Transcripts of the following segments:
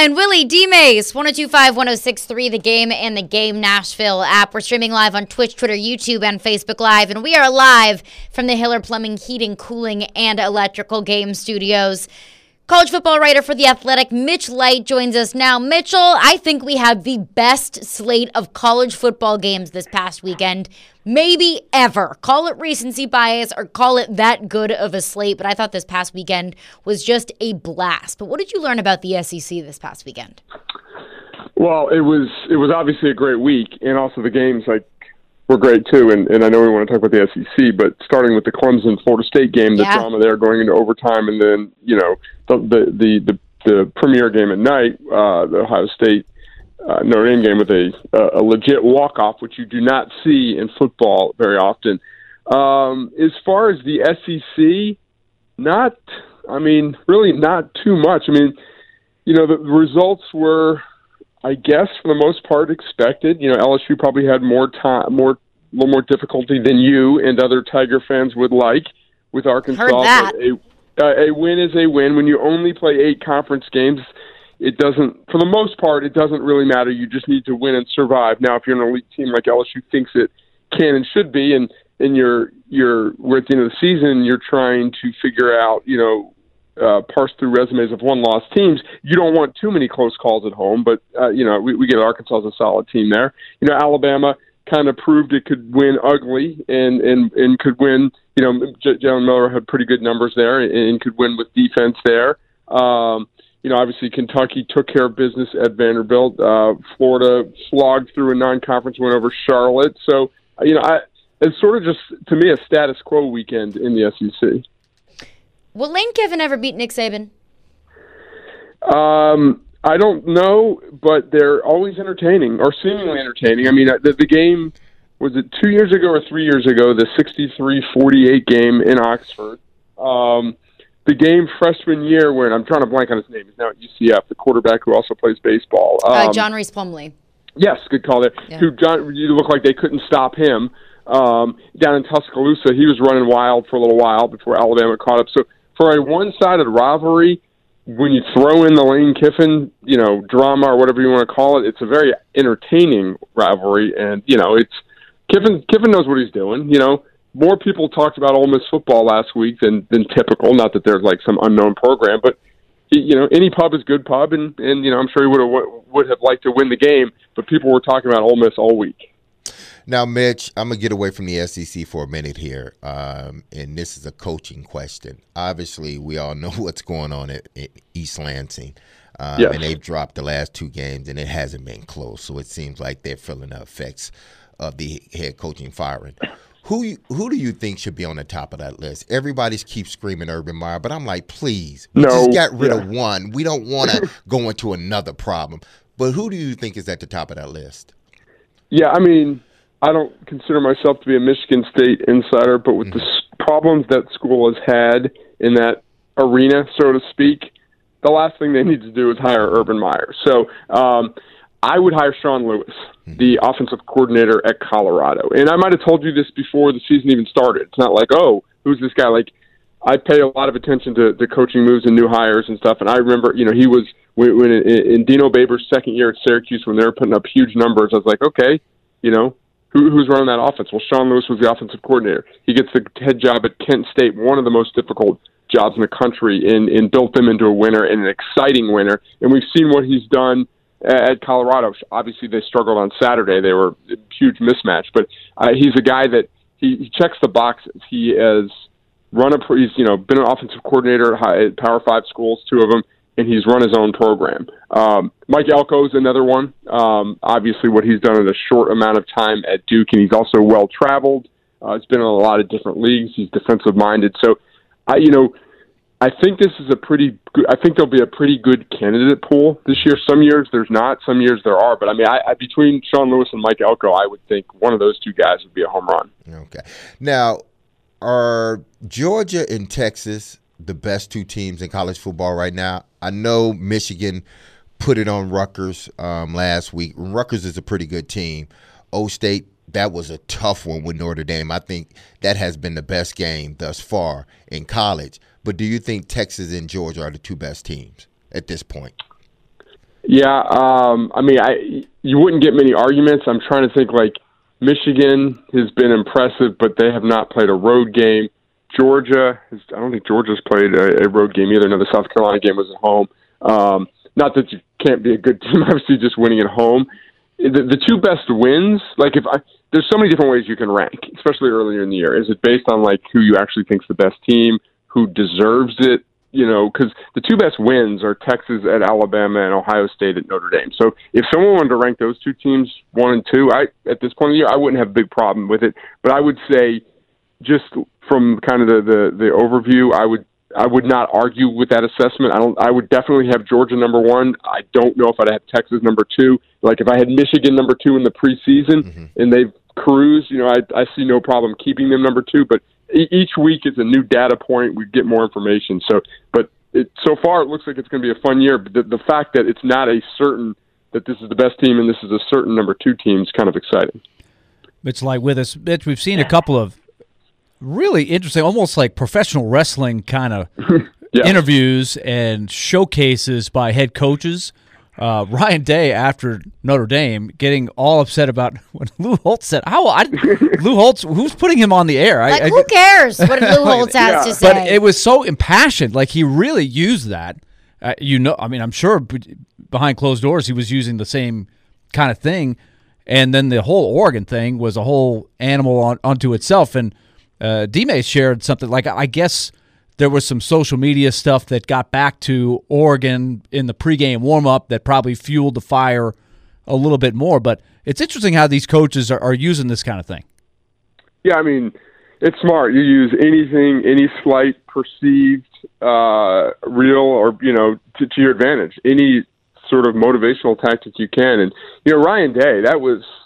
Ryan, Willie, D-Mace, 102.5, 106.3, The Game and The Game Nashville app. We're streaming live on Twitch, Twitter, YouTube, and Facebook Live. And we are live from the Hiller Plumbing, Heating, Cooling, and Electrical Game Studios. College football writer for The Athletic, Mitch Light, joins us now. Mitchell, I think we had the best slate of college football games this past weekend, maybe ever. Call it recency bias or call it that good of a slate, but I thought this past weekend was just a blast. But what did you learn about the SEC this past weekend? Well, it was obviously a great week, and also the games were great too. And I know we want to talk about the SEC, but starting with the Clemson-Florida State game, the drama there going into overtime, and then the premier game at night, the Ohio State Notre Dame game with a legit walk-off, which you do not see in football very often. As far as the SEC, really not too much. The results were, I guess, for the most part, expected. LSU probably had a little more difficulty than you and other Tiger fans would like with Arkansas. Heard that. A win is a win. When you only play 8 conference games, it doesn't, for the most part, it doesn't really matter. You just need to win and survive. Now, if you're an elite team like LSU thinks it can and should be, and we're at the end of the season, you're trying to figure out, parse through resumes of one-loss teams. You don't want too many close calls at home, but we get Arkansas as a solid team there. Alabama kind of proved it could win ugly and could win. Jalen Miller had pretty good numbers there and could win with defense there. Obviously Kentucky took care of business at Vanderbilt. Florida slogged through a non-conference win over Charlotte. So, it's sort of just, to me, a status quo weekend in the SEC. Will Lane Kiffin ever beat Nick Saban? I don't know, but they're always entertaining, or seemingly entertaining. The game, was it 2 years ago or 3 years ago, the 63-48 game in Oxford. The game freshman year when, I'm trying to blank on his name, he's now at UCF, the quarterback who also plays baseball. John Reese Plumlee. Yes, good call there. Yeah. You look like they couldn't stop him. Down in Tuscaloosa, he was running wild for a little while before Alabama caught up. So for a one-sided rivalry, when you throw in the Lane Kiffin, drama or whatever you want to call it, it's a very entertaining rivalry. And, it's Kiffin knows what he's doing. More people talked about Ole Miss football last week than typical. Not that there's some unknown program, but any pub is good pub, and I'm sure he would have liked to win the game. But people were talking about Ole Miss all week. Now, Mitch, I'm going to get away from the SEC for a minute here, and this is a coaching question. Obviously, we all know what's going on at East Lansing, Yes. And they've dropped the last 2 games, and it hasn't been close, so it seems like they're feeling the effects of the head coaching firing. Who do you think should be on the top of that list? Everybody keeps screaming Urban Meyer, but I'm like, please, we just got rid of one. We don't want to go into another problem. But who do you think is at the top of that list? Yeah, I don't consider myself to be a Michigan State insider, but with the problems that school has had in that arena, so to speak, the last thing they need to do is hire Urban Meyer. So I would hire Sean Lewis, the offensive coordinator at Colorado. And I might have told you this before the season even started. It's not like, oh, who's this guy? I pay a lot of attention to coaching moves and new hires and stuff. And I remember, he was when in Dino Babers' second year at Syracuse when they were putting up huge numbers. I was like, okay, who's running that offense? Well, Sean Lewis was the offensive coordinator. He gets the head job at Kent State, one of the most difficult jobs in the country, and built them into a winner and an exciting winner. And we've seen what he's done at Colorado. Obviously, they struggled on Saturday. They were a huge mismatch. But he's a guy that he checks the boxes. He has he's been an offensive coordinator at Power 5 schools, 2 of them, and he's run his own program. Mike Elko is another one. Obviously, what he's done in a short amount of time at Duke, and he's also well-traveled. He's been in a lot of different leagues. He's defensive-minded. So, I think this is a pretty good. I think there'll be a pretty good candidate pool this year. Some years there's not. Some years there are. But I between Sean Lewis and Mike Elko, I would think one of those 2 guys would be a home run. Okay. Now, are Georgia and Texas the best 2 teams in college football right now? I know Michigan put it on Rutgers last week. Rutgers is a pretty good team. O-State, that was a tough one with Notre Dame. I think that has been the best game thus far in college. But do you think Texas and Georgia are the 2 best teams at this point? Yeah, I mean, you wouldn't get many arguments. I'm trying to think, like, Michigan has been impressive, but they have not played a road game. Georgia, I don't think Georgia's played a road game either. No, the South Carolina game was at home. Not that you can't be a good team, obviously, just winning at home. The two best wins, like, there's so many different ways you can rank, especially earlier in the year. Is it based on, like, who you actually think's the best team, who deserves it? You know, because the two best wins are Texas at Alabama and Ohio State at Notre Dame. So if someone wanted to rank those two teams 1 and 2, at this point of the year, I wouldn't have a big problem with it. But I would say, just from kind of the overview, I would not argue with that assessment. I would definitely have Georgia number 1. I don't know if I'd have Texas number 2. Like if I had Michigan number 2 in the preseason and they've cruised, you know, I see no problem keeping them number 2. But each week is a new data point. We get more information. So, but so far it looks like it's going to be a fun year. But the fact that it's not a certain that this is the best team and this is a certain number 2 team is kind of exciting. Mitch Light with us. Mitch, we've seen a couple of really interesting, almost like professional wrestling kind of interviews and showcases by head coaches. Ryan Day after Notre Dame getting all upset about what Lou Holtz said. Lou Holtz, who's putting him on the air? Who cares what Lou Holtz has to say? But it was so impassioned. Like he really used that. I mean, I'm sure behind closed doors he was using the same kind of thing. And then the whole Oregon thing was a whole animal unto itself. And D-May shared something like, I guess there was some social media stuff that got back to Oregon in the pregame warm-up that probably fueled the fire a little bit more. But it's interesting how these coaches are using this kind of thing. Yeah, I mean, it's smart. You use anything, any slight perceived real or, you know, to your advantage. Any sort of motivational tactic you can. And, you know, Ryan Day, that was –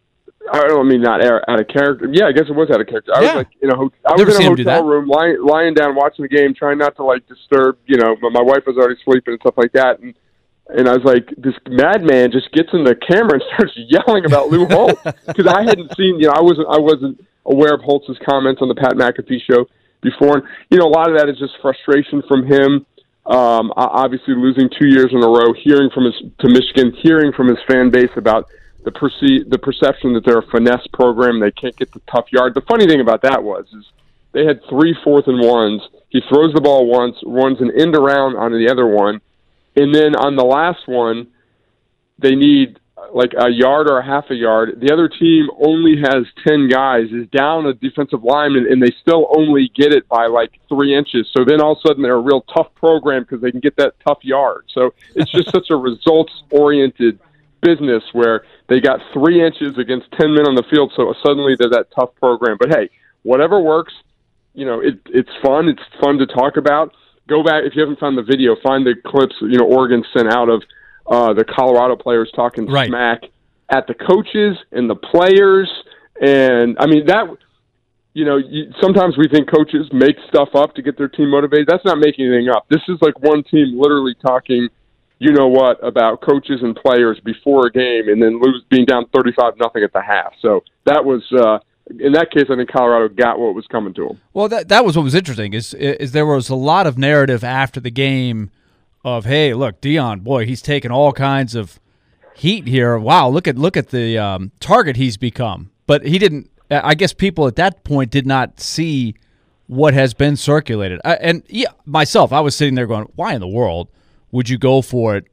I don't mean not out of character. Yeah, I guess it was out of character. I was like, you know, I was in a hotel room, lying down, watching the game, trying not to like disturb. You know, my wife was already sleeping and stuff like that, and I was like, this madman just gets in the camera and starts yelling about Lou Holtz because I hadn't seen. You know, I wasn't aware of Holtz's comments on the Pat McAfee show before, and you know, a lot of that is just frustration from him. Obviously, losing 2 years in a row, to Michigan, hearing from his fan base about the perception that they're a finesse program, they can't get the tough yard. The funny thing about that is they had 3 4th and 1s. He throws the ball once, runs an end around on the other one, and then on the last one, they need like a yard or a half a yard. The other team only has 10 guys, is down a defensive lineman, and they still only get it by like 3 inches. So then all of a sudden they're a real tough program because they can get that tough yard. So it's just such a results-oriented business where they got 3 inches against 10 men on the field, so suddenly they're that tough program. But hey, whatever works, you know, it's fun. It's fun to talk about. Go back, if you haven't found the video, find the clips, you know, Oregon sent out of the Colorado players talking smack at the coaches and the players. And I mean, that, you know, sometimes we think coaches make stuff up to get their team motivated. That's not making anything up. This is like one team literally talking, you know what, about coaches and players before a game, and then being down 35-0 at the half. So that was, in that case, I think Colorado got what was coming to them. Well, that was what was interesting is there was a lot of narrative after the game of, hey, look, Deion, boy, he's taken all kinds of heat here. Wow, look at the target he's become. But he didn't. I guess people at that point did not see what has been circulated. And yeah, myself, I was sitting there going, why in the world would you go for it?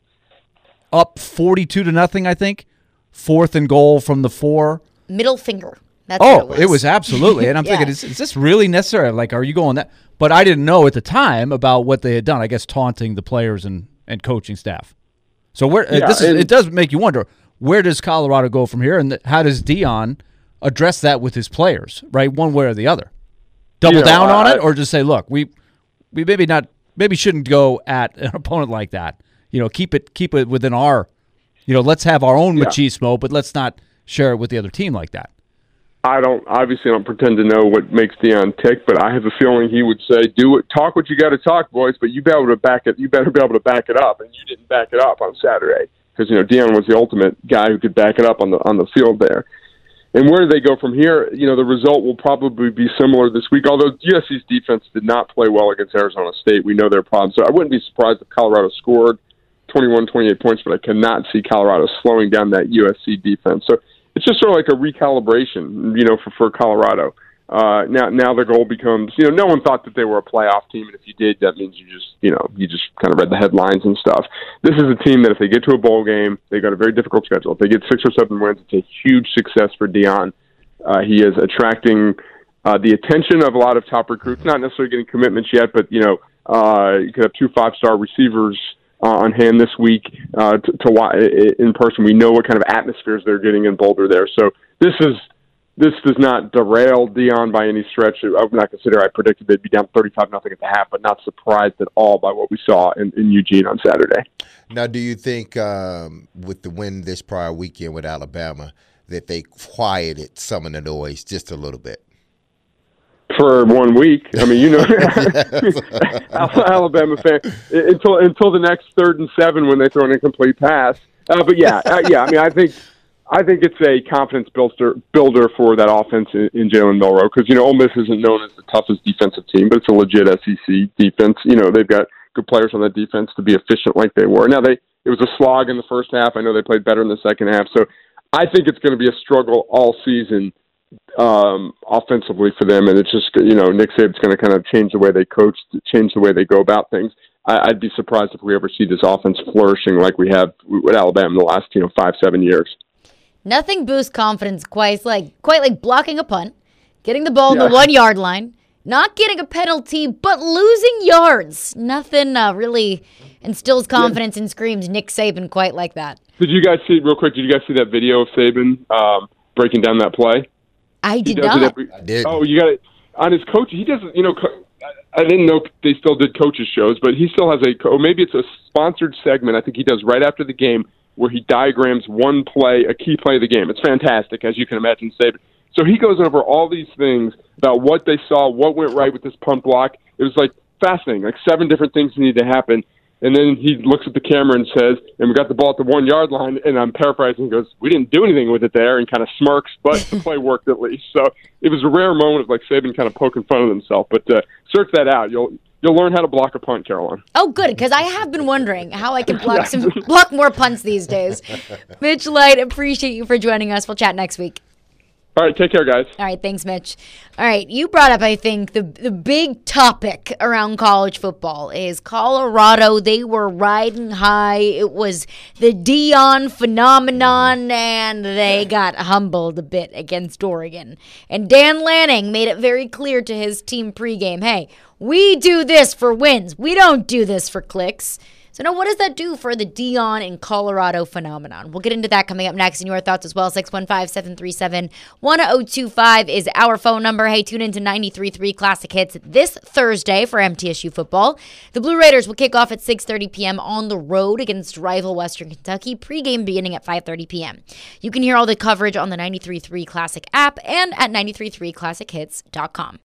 Up 42-0, I think. 4th and goal from the 4. Middle finger. That's what it was absolutely. And I'm thinking, is this really necessary? Like, are you going that? But I didn't know at the time about what they had done. I guess taunting the players and coaching staff. So it does make you wonder, where does Colorado go from here, and how does Deion address that with his players, right? One way or the other. Double down on it, or just say, look, we maybe shouldn't go at an opponent like that. You know, keep it within our, you know, let's have our own machismo, but let's not share it with the other team like that. I don't pretend to know what makes Deion tick, but I have a feeling he would say, talk what you got to talk, boys, but you better be able to back it up, and you didn't back it up on Saturday because, you know, Deion was the ultimate guy who could back it up on the field there. And where do they go from here? You know, the result will probably be similar this week, although USC's defense did not play well against Arizona State. We know their problems, so I wouldn't be surprised if Colorado scored. 21, 28 points, but I cannot see Colorado slowing down that USC defense. So it's just sort of like a recalibration, for Colorado. Now the goal becomes, no one thought that they were a playoff team, and if you did, that means you just kind of read the headlines and stuff. This is a team that if they get to a bowl game, they got a very difficult schedule. If they get 6 or 7 wins, it's a huge success for Deion. He is attracting the attention of a lot of top recruits, not necessarily getting commitments yet, but, you could have 2 5-star receivers on hand this week to watch in person. We know what kind of atmospheres they're getting in Boulder there. So this does not derail Deion by any stretch. I would not consider I predicted they'd be down 35-0 at the half, but not surprised at all by what we saw in Eugene on Saturday. Now, do you think with the win this prior weekend with Alabama that they quieted some of the noise just a little bit? For 1 week, I mean, Alabama fan until the next 3rd and 7 when they throw an incomplete pass. But yeah. I mean, I think it's a confidence builder for that offense in Jalen Milroe because Ole Miss isn't known as the toughest defensive team, but it's a legit SEC defense. They've got good players on that defense to be efficient like they were. Now it was a slog in the first half. I know they played better in the second half, so I think it's going to be a struggle all season. Offensively for them, and it's just Nick Saban's going to kind of change the way they coach, change the way they go about things. I'd be surprised if we ever see this offense flourishing like we have with Alabama in the last 5-7 years. Nothing boosts confidence quite like blocking a punt, getting the ball on the 1 yard line, not getting a penalty, but losing yards. Nothing really instills confidence and screams Nick Saban quite like that. Did you guys see that video of Saban breaking down that play? I did not. I did. Oh, you got it on his coach. He doesn't. I didn't know they still did coaches shows, but he still has maybe it's a sponsored segment. I think he does right after the game where he diagrams one play, a key play of the game. It's fantastic, as you can imagine, Saban. So he goes over all these things about what they saw, what went right with this punt block. It was like fascinating, like 7 different things needed to happen. And then he looks at the camera and says, and we got the ball at the 1 yard line, and I'm paraphrasing, goes, we didn't do anything with it there, and kind of smirks, but the play worked at least. So it was a rare moment of like Saban kind of poking fun of himself. But search that out. You'll learn how to block a punt, Caroline. Oh, good, because I have been wondering how I can block more punts these days. Mitch Light, appreciate you for joining us. We'll chat next week. All right, take care, guys. All right, thanks, Mitch. All right, you brought up, I think, the big topic around college football is Colorado. They were riding high. It was the Deion phenomenon, and they got humbled a bit against Oregon. And Dan Lanning made it very clear to his team pregame, hey, we do this for wins. We don't do this for clicks. So now what does that do for the Deion and Colorado phenomenon? We'll get into that coming up next and your thoughts as well. 615-737-1025 is our phone number. Hey, tune into 93.3 Classic Hits this Thursday for MTSU football. The Blue Raiders will kick off at 6:30 p.m. on the road against rival Western Kentucky. Pregame beginning at 5:30 p.m. You can hear all the coverage on the 93.3 Classic app and at 93.3classichits.com.